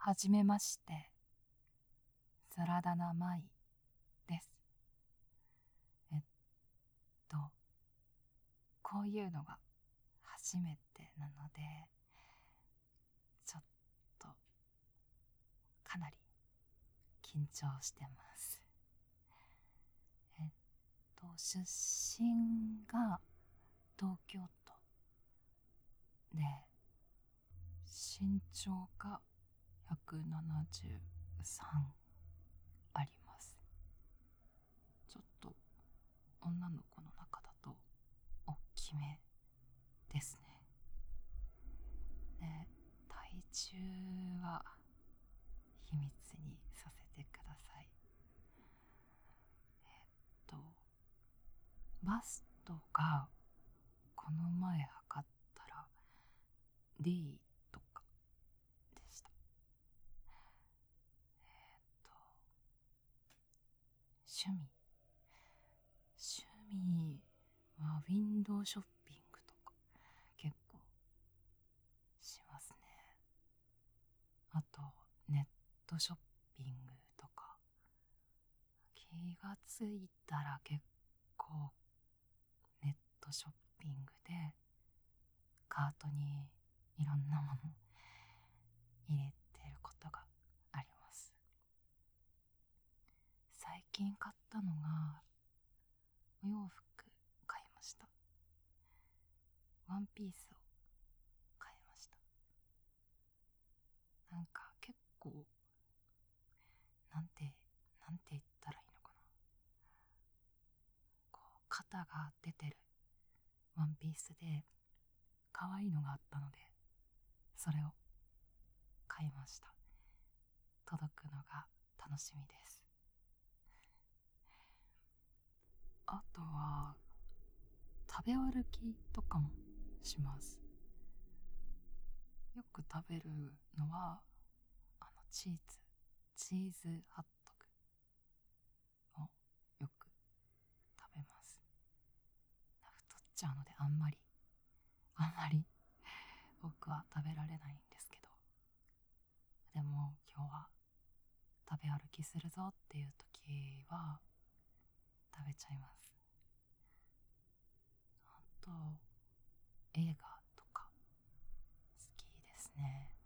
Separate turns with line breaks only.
はじめまして、サラダナマイです。えっと、こういうのが初めてなので、ちょっとかなり緊張してます。出身が東京都で、身長が173あります。ちょっと女の子の中だと大きめですね。で、体重は秘密にさせてください。バストがこの前測ったら D とかでした。趣味はウィンドウショッピングとか結構しますね。あとネットショッピングとか、気がついたら結構ネットショッピングでカートにいろんなもの入れてることがあります。最近買ったのがお洋服買いました。ワンピースを買いました。なんか結構なんて言ったらいいのかな、こう肩が出てるワンピースで可愛いのがあったので、それを買いました。届くのが楽しみです。あとは食べ歩きとかもします。よく食べるのはチーズハットグをよく食べます。太っちゃうのであんまり僕は食べられないんですけど、でも今日は食べ歩きするぞっていう時は食べちゃいます。あと映画とか好きですね。